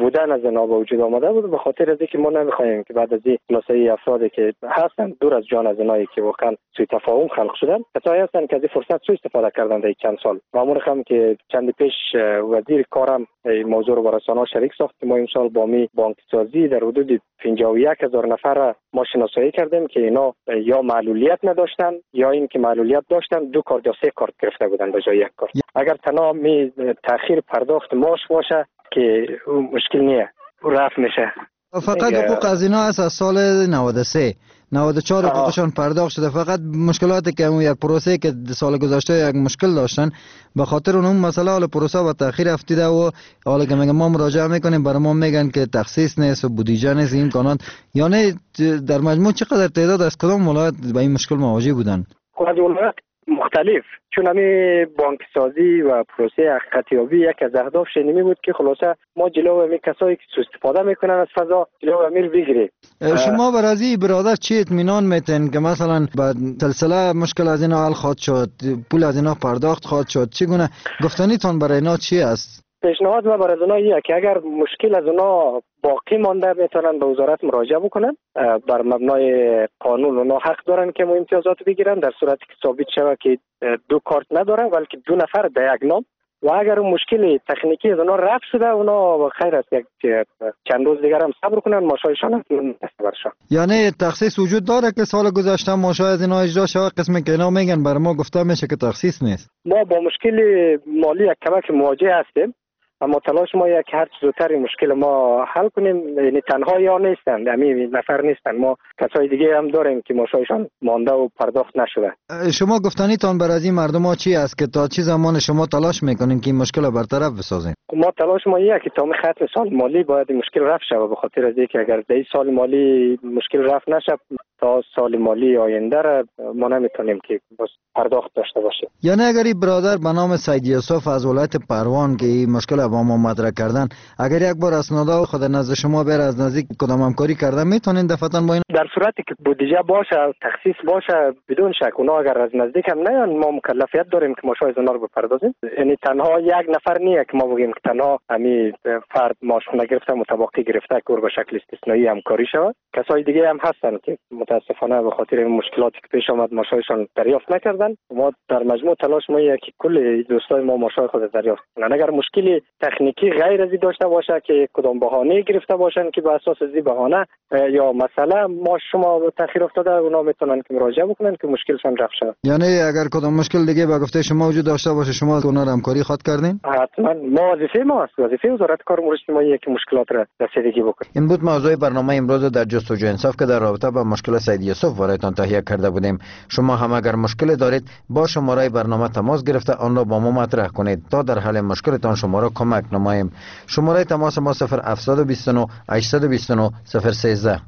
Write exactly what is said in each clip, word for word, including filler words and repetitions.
بودن از اینا به وجود آمده بود. به خاطر از اینکه ما نمیخوایم که بعد از این خلاصه افرادی که هستن دور از جان از اینایی که واقعا سوء تفاهم خلق شدن، کسایی هستن که از این فرصت سوء استفاده کردن در چند سال. معمولا هم که چند پیش وزیر کارم موضوع رو با رسانه‌ها شریک ساخت که ما امسال با می بانک سازی در حدود پنجاه و یک هزار نفر ما شناسایی کردیم که اینا یا معلولیت نداشتن یا اینکه معلولیت داشتن، دو کارت یا سه کارت گرفته بودن به جای یک کارت. اگر تنها می تاخیر پرداخت معاش باشه که مشکل نیه، رفع میشه. فقط حقوق از اینا از سال نود و سه نود و چهار حقوقشان پرداخت شده. فقط مشکلاتی که اون یک پروسه که سال گذشته یک مشکل داشتن به خاطر اون مسئله حال پروسه و تاخیر افتیده و حالا که میگم ما مراجعه میکنیم برای ما میگن که تخصیص نیست و بودجه نیست این امکانات. یعنی در مجموع چقدر تعداد از کدام ولایت با این مشکل مواجه بودن؟ از ولایت مختلف، چون همین بانک سازی و پروسه حقیقت یابی یک از اهدافش اینمی بود که خلاصه ما جلو همین کسایی که سوء استفاده میکنن از فضا جلو همین بگیریم. شما برای برادر چی اطمینان میتین که مثلا بعد سلسله مشکل از اینا حل خواهد شد، پول از اینا پرداخت خواهد شد؟ چگونه گفتنیتون برای اینا چی است؟ پیشنهاد ما برای اونا اینه که اگر مشکل از اونا باقی مانده میتونن به وزارت مراجعه بکنن. بر مبنای قانون اونا حق دارن که مو امتیازات بگیرن در صورتی که ثابت شود که دو کارت ندارن بلکه دو نفر در یک نام. و اگر اون مشکل تکنیکی از اونا رفع شده اونا خیر است یک چند روز دیگر هم صبر کنن ماشایشان استفاده. یعنی تخصیص وجود داره که سال گذشته ماشای از اینا اجرا شود؟ قسمی که اینا میگن برای ما گفته میشه که تخصیص نیست. ما با مشکل مالی یک کمک مواجه هستیم، اما تلاش ما یک هر زودتر مشکل ما حل کنیم. یعنی تنها یا نیستن، همین نفر نیستن، ما کسای دیگه هم داریم که ماشایشان مانده و پرداخت نشده. شما گفتنیتان بر از این مردم ها چی است که تا چه زمان شما تلاش میکنین که این مشکل رو برطرف بسازین؟ ما تلاش ما اینه که تا ختم سال مالی باید مشکل رفع شه، به خاطر از اینکه اگر در سال مالی مشکل رفع نشه تا سال مالی آینده را ما نمیتونیم که بس پرداخت داشته باشیم. یعنی اگر این برادر به نام سید یوسف از ولایت پروان که این مشکل با ما مطرح کردن، اگر یک بار اسنادا خود نزد شما بر از نزدیک کدام همکاری کردن میتونین دفعتاً با این؟ در صورتی که بودجه باشه تخصیص باشه بدون شک اونا اگر از نزدیک هم نیان ما مکلفیت داریم که ماشای اونا رو بپردازیم. یعنی تنها یک نفر نیه که ما بگیم که تنها همین فرد ماشونه گرفته متوقی گرفته که به شکل استثنایی همکاری شود. کسای دیگه هم هستن که متاسفانه به خاطر مشکلاتی که پیش آمد ماشایشان دریافت نکردن. ما در مجموع تلاش ما اینه که کل دوستای ما ماشای خود دریافت کنن. اگر مشکلی تکنیکی غیر از این داشته باشه که کدام بهانه گرفته باشن که به اساس از این بهانه یا مثلا ما شما تاخیر افتاده اونا میتونن که مراجعه بکنن که مشکلشون رفع شه. یعنی اگر کدام مشکل دیگه به گفته شما وجود داشته باشه شما اونا رو همکاری خواهد کردین؟ حتما ما وظیفه ما است، وظیفه وزارت کار امور اجتماعی که مشکلات را رسیدگی بکنه. این بود موضوع برنامه امروز در جستجو انصاف که در رابطه با مشکل سید یوسف برایتان تهیه کرده بودیم. شما هم اگر مشکل دارید با شماره برنامه تماس گرفته آن را با ما مطرح کنید تا در حل مشکلتان شما را کمک نماییم. شماره تماس ما صفر هفت دو نه هشت دو نه صفر یک سه.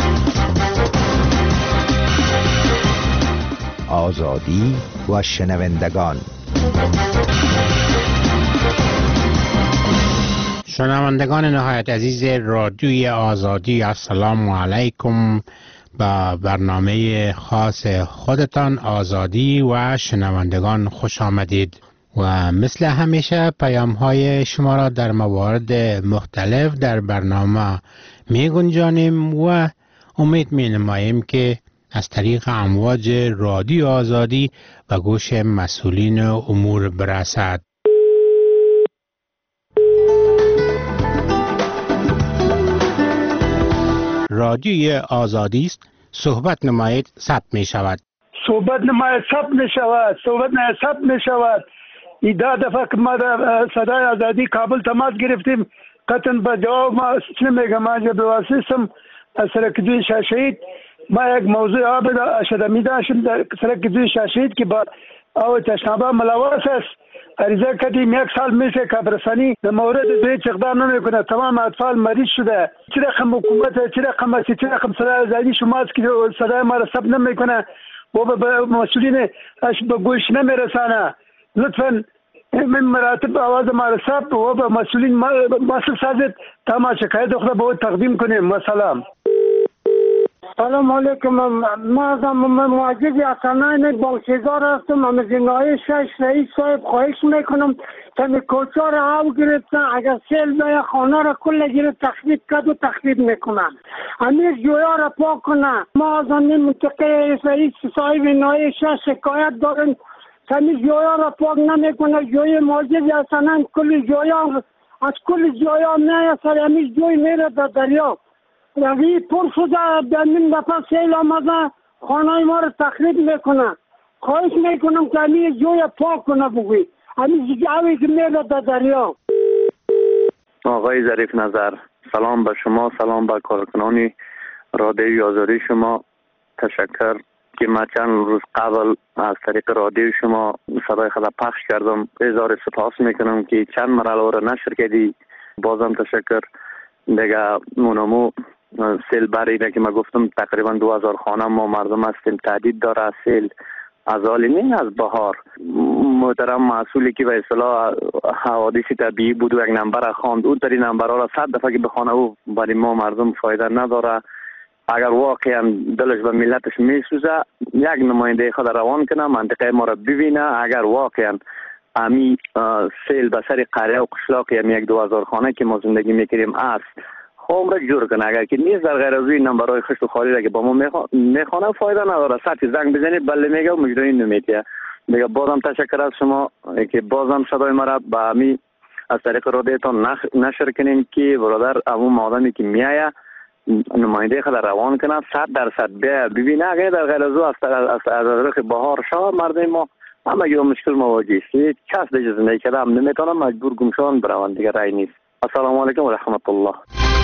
آزادی و شنوندگان. شنوندگان نهایت عزیز رادیوی آزادی، السلام علیکم. با برنامه خاص خودتان آزادی و شنوندگان خوش آمدید و مثل همیشه پیام های شما را در موارد مختلف در برنامه می گنجانیم و امید می نماییم که از طریق امواج رادیو آزادی و گوش مسئولین امور برسد. رادیوی آزادی است، صحبت نمایید ثبت می شود. صحبت نمایید ثبت می شود. صحبت نمایید ثبت می شود. ایده دفعه که ما در صدای آزادی کابل تماس گرفتیم قطعا با جواب ما چه میگم ما جا بواسطم از سرکدوی شاشید ما یک موضوع آب شده می داشتم در سرکدوی شاشید که با او تشنابه ملواس است. عریضه کردیم یک سال میشه که برسانی در مورد دوی اقدام نمیکنه. تمام اطفال مریض شده. چه رقم حکومت چه رقم اسی چه رقم صدای آزادی شماست که صدای ما را ثبت نمیکنه و به مسئولین اش به گوش نمیرسانه. لطفاً من مراتب آواز ما را ثبت و به مسئولین مسئول سازید تا ما شکایت خود به او تقدیم کنیم. و سلام. سلام علیکم. ما از معجز حسنین بانکیزار هستم. از جنای شش رئیس صاحب خواهش میکنم که کوچه را او گرفتن، اگر سیل به خانه را کل گرفت تخریب کرد و تخریب میکنن. امیر جویا را پاک کنه. ما از این منطقه رئیس صاحب نای شش شکایت داریم که امیر جویا را پاک نمیکنه. جوی معجز حسنین کل جویا از کل جویا میایه سر امیر جوی میره در دریا. یعنی پر شده در این دفعه سیل آمده خانه ما رو تخریب میکنه. خواهش میکنم که همین جوی پاک کنه بگوی همین جوی که میره در دریا. آقای ظریف نظر، سلام به شما، سلام به کارکنان رادیوی آزادی شما. تشکر که ما چند روز قبل از طریق رادیو شما صدای خود پخش کردم. اظهار سپاس میکنم که چند مرحله را نشر کردی. بازم تشکر. دیگه مونمو سیل بریده که ما گفتم تقریبا دو هزار خانه ما مردم هستیم. تهدید داره سیل از حال نه از بهار. محترم مسئولی که به اصطلاح حوادث طبیعی بود و یک نمبر خواند، اون تری نمبرها را صد دفعه که بخونه او برای ما مردم فایده نداره. اگر واقعا دلش به ملتش میسوزه یک نماینده خود روان کنه، منطقه ما را ببینه. اگر واقعا امی سیل به سر قریه و قشلاق یا یک دو هزار خانه که ما زندگی میکردیم است خب را جور کنه. اگر که نیست در غیر از این نمبرهای خشت و خالی را که با ما میخوانه فایده نداره. سطح زنگ بزنید بله میگه و مجرای نمیتیه. دیگه بازم تشکر از شما که بازم صدای مرا به امی از طریق رادیوتان نشر کنین که برادر اون آدمی که میایه نماینده خود روان کنه صد درصد بیا ببینه. اگر در غیر از از طریق بهار شاه مردم ما اما یه مشکل مواجه است. کس دیگه زندگی کرده هم نمیتونم مجبور گمشان بروند. دیگه رای نیست. السلام علیکم و رحمت الله.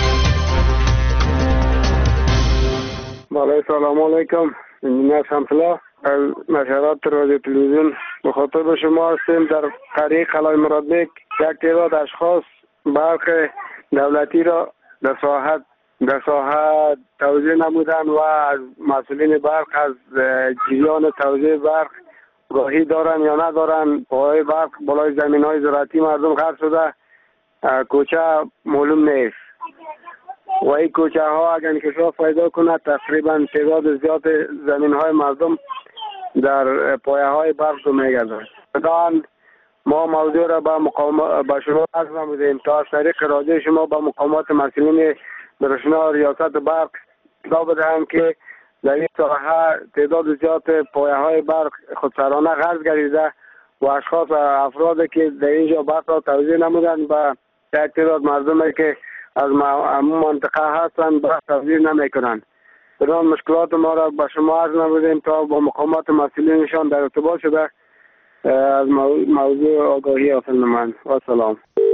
بله سلام علیکم. انجینیر شمسلا از نشرات رادیو تلویزیون مخاطب شما هستیم. در قریه قلعه مرادبک یک تعداد اشخاص برق دولتی را در ساحت در ساحت توزیع نمودن و از مسئولین برق از جریان توزیع برق گاهی دارن یا ندارن. پای برق بالای زمین های زراعتی مردم خرد شده. کوچه معلوم نیست و این کوچه ها اگر انکشاف پیدا کنه تقریبا تعداد زیاد زمین های مردم در پایه های برق رو میگردن. بدان ما موضوع را به مقام به شما عرض نمودیم تا از طریق رادیو شما به مقامات مسئولین برشنا ریاست برق اطلاع بدهند که در این ساحه تعداد زیاد پایه های برق خودسرانه غرض گردیده و اشخاص افرادی که در اینجا برق را توزیع نمودند به یک تعداد مردمی که از منطقه هستند برق توزیع نمیکنند. بدان مشکلات ما را به شما عرض نمودیم تا با مقامات مسئولینشان در ارتباط شده از موضوع آگاهی حاصل نمایند. و سلام.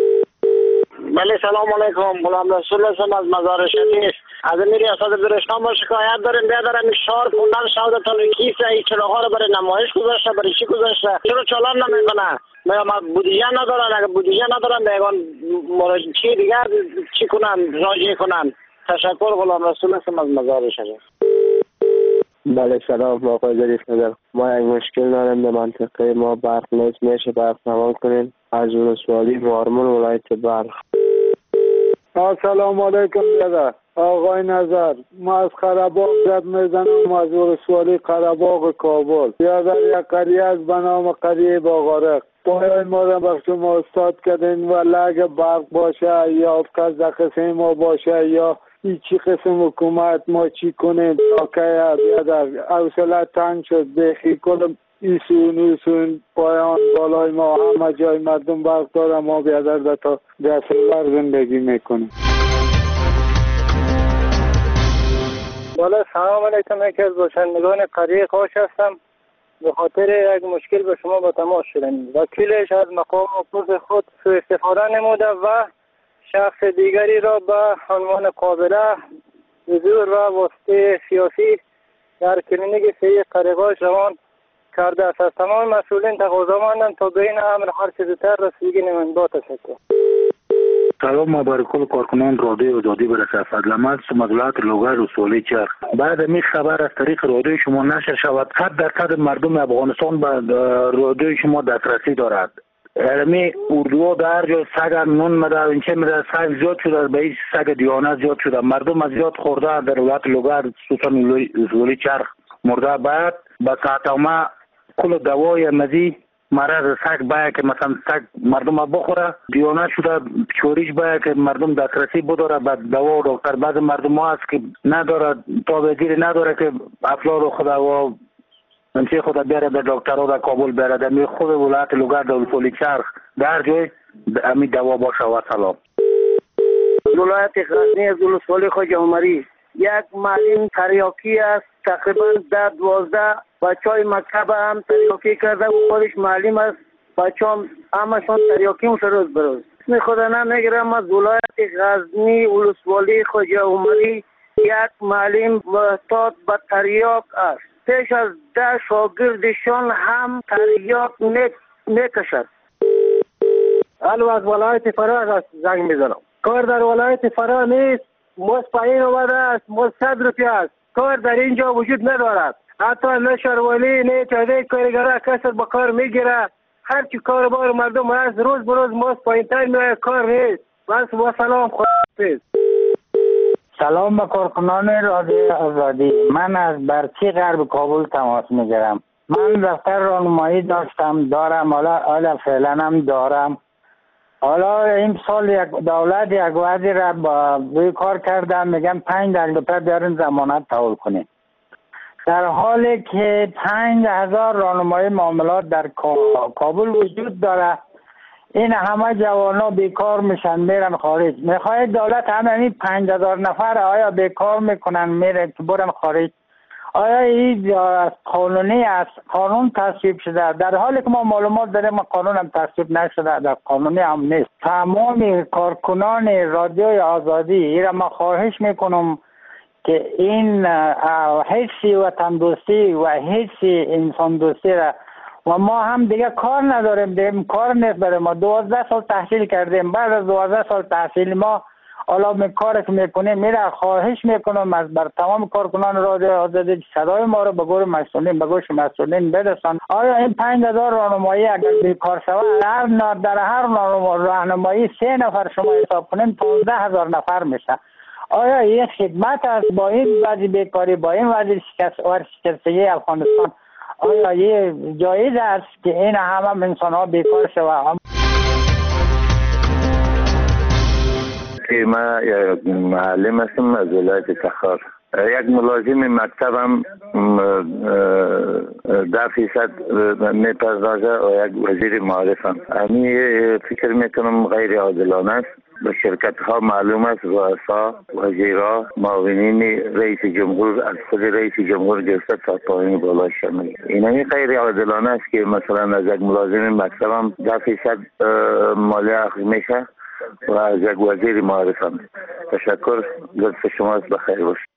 بله سلام علیکم. غلام رسول هستم از مزار شدیس. از این ریاست برشنا ما شکایت داریم. بیادر همی شهر خوندن شهر تان کیسه ای چراغا رو برای نمایش گذاشته، برای چی گذاشته؟ چرا چالان نمیکنه؟ ما بودیجه ندارن. اگر بودیجه ندارن میگن مراجعه چی دیگه چی کنن؟ راجع کنن. تشکر. غلام رسول هستم از مزار شدیس. بله سلام آقای ظریف نظر. ما یک مشکل داریم در منطقه ما برق نیست. میشه برق روان کنین از ولسوالی مارمون ولایت برق. السلام علیکم برادر. آقای نظر ما از قره‌باغ زد میزنم از ولسوالی قره‌باغ کابل. برادر یک قریه از به نام قریه باغارق پایای ما را به شما استاد کردین و لگ برق باشه یا کس قسم ما باشه یا چی قسم حکومت ما چی کنیم تا که بیادر حوصله تنگ شد بخی کنم ایسون ایسون پایان بالای ما همه جای مردم برق داره ما بیادر در تا دستور زندگی میکنیم. بالا سلام علیکم. یکی از باشندگان قریه قاش هستم. به خاطر یک مشکل به شما با تماس شدم. وکیلش از مقام حقوق خود سوء استفاده نموده و شخص دیگری را به عنوان قابله حضور و واسطه سیاسی در کلینیک صحی قریقاش روان کرده است. از تمام مسئولین تقاضا ماندم تا به این امر هر چه زودتر رسیدگی نمایند. با تشکر. سلام ما بر کل کارکنان رادیو آزادی برسه. فضلمت سمغلات لوگر رسولی چرخ. بعد می خبر از طریق رادیو شما نشر شود صد درصد مردم افغانستان به رادیو شما دسترسی دارد. می اردوها در جا سگ نون مده اینچه مده سگ زیاد شده به این سگ دیانه زیاد شده مردم از زیاد خورده در ولایت لوگر خصوصا ولی چرخ مرده بعد با ساعتامه کل دوای مزی مرض سگ باید که مثلا سگ مردم بخوره دیانه شده چوریش باید که مردم دسترسی بداره به دوا و دکتر بعض مردم ها هست که نداره تابعگیری نداره که افلار خدا و انچه خدا بیاره در دکتر ها در کابل بیاره در می خود ولایت لوگر در ولفولی چرخ در جای امی دوا باشه و سلام. ولایت غزنی از ولسوالی خواجه عمری یک معلم تریاکی است تقریبا در دوازده بچه های مکتب هم تریاکی کرده و خودش معلم است بچه هم همشان تریاکی میشه روز بروز اسم خدا نمیگیرم از ولایت غزنی ولسوالی خواجه عمری یک معلم محتاط به تریاک است پیش از ده شاگردشان هم تریاک میکشد. الو از ولایت فرا زنگ میزنم کار در ولایت فرا نیست مزد پایین آمده است مزد صد روپیه است کار در اینجا وجود ندارد حتی نه شهرولی نه تعداد کارگرها کسر به کار میگیره هرچی کار بار مردم هست روز به روز مزد پایین تر میآید کار نیست بس و سلام خداحافظ. سلام به کارکنان رادیو آزادی من از برچی غرب کابل تماس میگیرم من دفتر راهنمایی داشتم دارم حالا حالا فعلا هم دارم حالا این سال یک دولت یک وعده را با روی کار کردن میگن پنج دقیقه بیارین ضمانت تحویل کنین در حالی که پنج هزار راهنمای معاملات در کابل وجود داره این همه جوانا بیکار میشن میرن خارج میخواد دولت همه این پنج هزار نفر آیا بیکار میکنن میرن که برن خارج آیا این قانونی است قانون تصویب شده در حالی که ما معلومات داریم قانون هم تصویب نشده در قانونی هم نیست تمام کارکنان رادیوی آزادی ایرا ما خواهش میکنم که این حسی وطن دوستی و حسی انسان دوستی را و ما هم دیگه کار نداریم دیگه کار نیست برای ما دوازده سال تحصیل کردیم بعد از دوازده سال تحصیل ما حالا می کاری که میکنیم میره خواهش میکنم از بر تمام کارکنان رادیو آزادی صدای ما رو به گوش مسئولین به گوش مسئولین برسان آیا این پنج هزار راهنمایی اگر بیکار شود هر در هر راهنمایی سه نفر شما حساب کنین پانزده هزار نفر میشه آیا این خدمت است با این وضع بیکاری با این وضع شکستگی افغانستان آیا یه جایز است که این همه انسان ها بیکار شود؟ من یک معلم هستم از ولایت تخار یک ملازم مکتبم ده فیصد میپردازه و یک وزیر معارفم امی فکر میکنم غیر عادلانه است به شرکت ها معلوم است رؤسا وزیرا معاونین رئیس جمهور از خود رئیس جمهور گرفته تا پایین بالا شامل اینمی غیر عادلانه است که مثلا از یک ملازم مکتبم ده فیصد مالیه اخذ میشه و از یک وزیر معارفم. تشکر لطف شما بخیر باشید.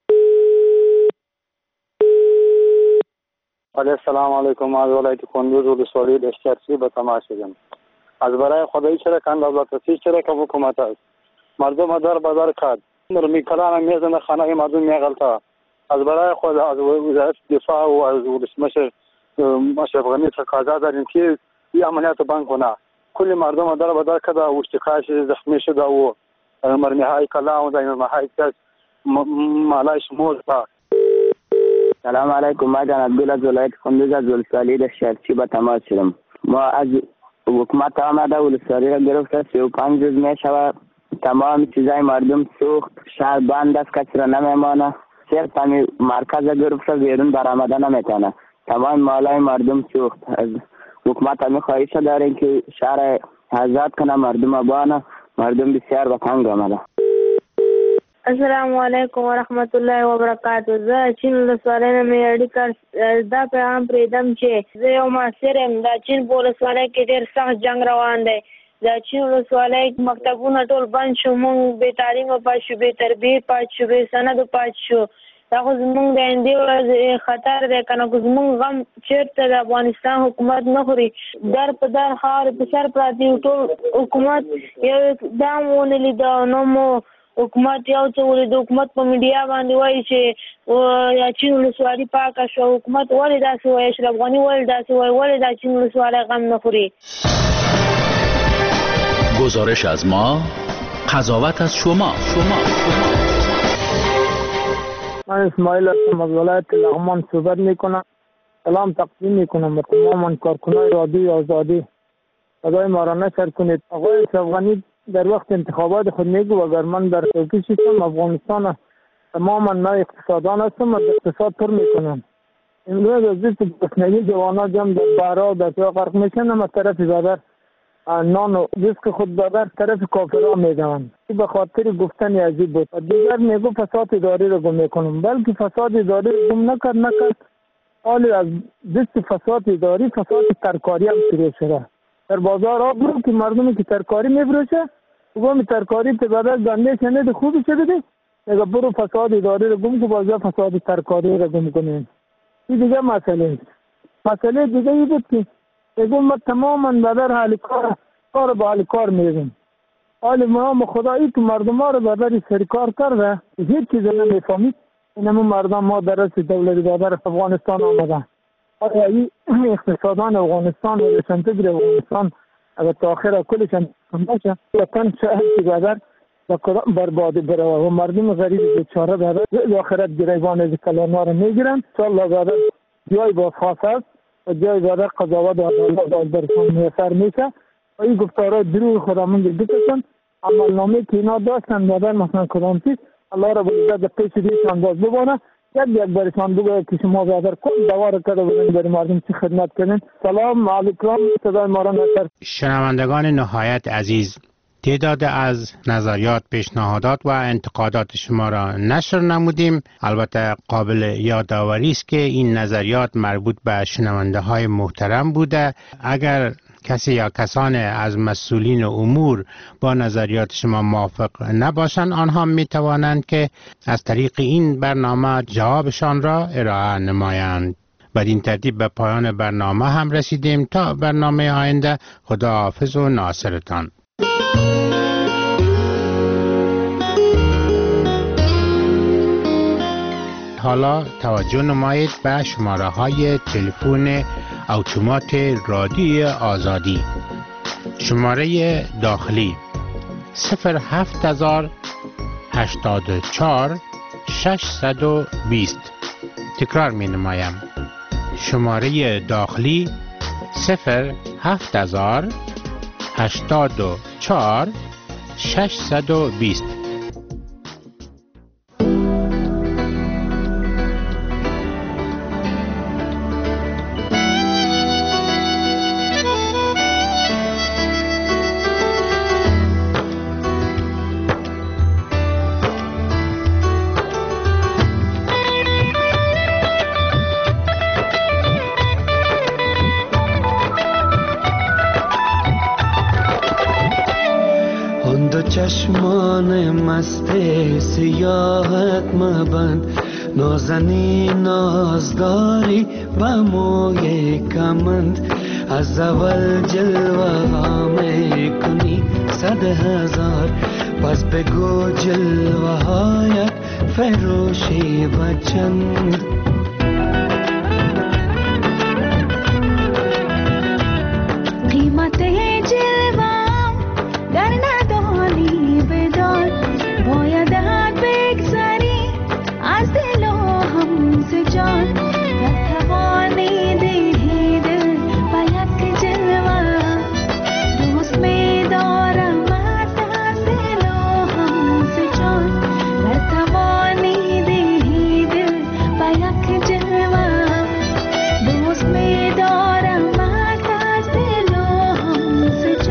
السلام علیکم از ولایت کندوز ولسوالی دشترسی به تماس شدم از برای خدایی چرا کند دولتی چرا که حکومت است مردم در بازار کرد نرمی کلان میزنه خانه مردم میغلطه از برای خود از وزارت دفاع و از ولسمشر افغانی تقاضا داریم که این عملیات بند کنه کل مردم در بازار کرده و اشتکاش زخمی شده و مرمی های کلان و مرمی های کس مالایش موز با. سلام علیکم ما جان عبدالله از ولایت کندوز از ولسوالی دشترسی به تماس شدم ما از حکومت آمده ولسوالی را گرفته سی و پنج روز می شود تمام چیزای مردم سوخت شهر بند است کسی را نمیمانه صرف همی مرکز گرفته بیرون برآمده نمیتونه تمام مالای مردم سوخت از حکومت همی خواهش داریم که شهر آزاد کنه مردم آبانه مردم بسیار به تنگ آمده. السلام علیکم ورحمت الله وبرکاته زه چین ولسوالۍ نه مې اړیکه دا پیغام پرېږدم چې زه یو محصل یم دا چین په ولسوالۍ کې ډېر سخت جنګ روان دی دا چین ولسوالۍ مکتبونه ټول بند شو موږ بې تعلیمه پاتې شو بې تربیې پاتې شو بې سنده پاتې شو دا خو زموږ د آیندې ورځې خطر دی که نه که زموږ غم چېرته د افغانستان حکومت نه خوري در په در خاورې په سر پراته یو ټول حکومت یو اقدام ونه لیده نو مو حکومت یو څه ولې د حکومت په میډیا باندې وایي چې چین ولسوالي پاکه شوه حکومت ولې داسې وایي اشرف غني ولې داسې وایي ولې دا چین ولسوالۍ غم نه خوري گزارش از ما، قضاوت از شما. شما من اسماعیل هستم از ولایت لغمان صحبت میکنم. سلام تقدیم میکنم به تمام کارکنان رادیوی آزادی. صدای ما را نشر کنید. آقای اشرف در وقت انتخابات خود میگو اگر من در ترکیه شدم افغانستان تماما من اقتصادان هستم و اقتصاد پر میکنم. امروز از دست بسنگی جوانا جمع در بحرا و در سوا غرق میشن اما طرف بادر نان و رزق خود بادر طرف کافرها میدوند. به خاطر گفتن عجیب بود. دیگر میگو فساد اداری رو گم میکنم، بلکه فساد اداری رو گم نکرد نکرد حالی از دست فساد اداری فساد ترکاری هم شروع شده. در بازار ها برو که مردمی که ترکاری میفروشه گم ترکاری ته بدر گنده شنید خوبی چه بده اگر برو فساد اداری رو گم که بازار فساد ترکاری رو گم کنیم. این دیگه مسئله مسئله دیگه ای بود که اگه ما تماما بدر حال کار کار با حال کار میگم. حال ما خدایی که مردم ها رو بدر سرکار کرده هیچ چیز نمیفهمید. اینمون مردم ما در رأس دولت بدر افغانستان آمدن. آیا این اقتصادان افغانستان و رشنتگیر افغانستان اگر تا آخر کلش هم باشه وطن شهر که بدر برباد بره و مردم غریب بیچاره بدر آخرت گریبان از کلانا رو میگیرن. انشاءالله بدر جای با خاص است و جای بدر قضاوت و عدالت برشان میسر میشه و این گفتارهای دروغ خودمون بکشن. عملنامه که اینا داشتن بدر مثلا کدام چیز الله رب العزت پیش دیشان باز ببانه یک یک برشان بگوید که شما بدر کن دوار کرده بودن برای مردم چی خدمت کنین. سلام علیکم. صدای ما را نشر. شنوندگان نهایت عزیز، تعداد از نظریات، پیشنهادات و انتقادات شما را نشر نمودیم. البته قابل یادآوری است که این نظریات مربوط به شنونده های محترم بوده. اگر کسی یا کسان از مسئولین امور با نظریات شما موافق نباشند، آنها می توانند که از طریق این برنامه جوابشان را ارائه نمایند. بدین ترتیب به پایان برنامه هم رسیدیم. تا برنامه آینده، خداحافظ و ناصرتان. حالا توجه نمایید به شماره های تلفن اتومات رادیوی آزادی. شماره داخلی صفر هفت هزار هشتاد و چهار ششصد و بیست. تکرار می نمایم. شماره داخلی صفر هفت هزار هشتاد و چهار ششصد و بیست. چشمان مست سیاحت مبند، نازنی نازداری و موی کمند. از اول جلوه ها می کنی صد هزار، پس بگو جلوه هایت فروشی و چند. قیمت جلوه در ندانی بدان، باید بگذری از دل و هم ز جان. نتوانی دهی دل و یک جلوه، دوست می دارم از دل و هم ز جان. نتوانی دهی دل و یک جلوه، دوست می دارم از دل و هم ز جان.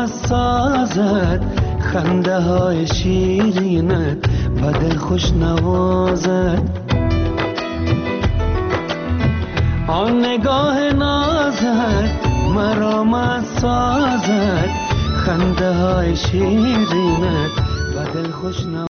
سازد، خنده های شیرینت به دل خوش نوازد. آن نگاه نازت مرا مست سازد، خنده های شیرینت به دل خوش نوازد.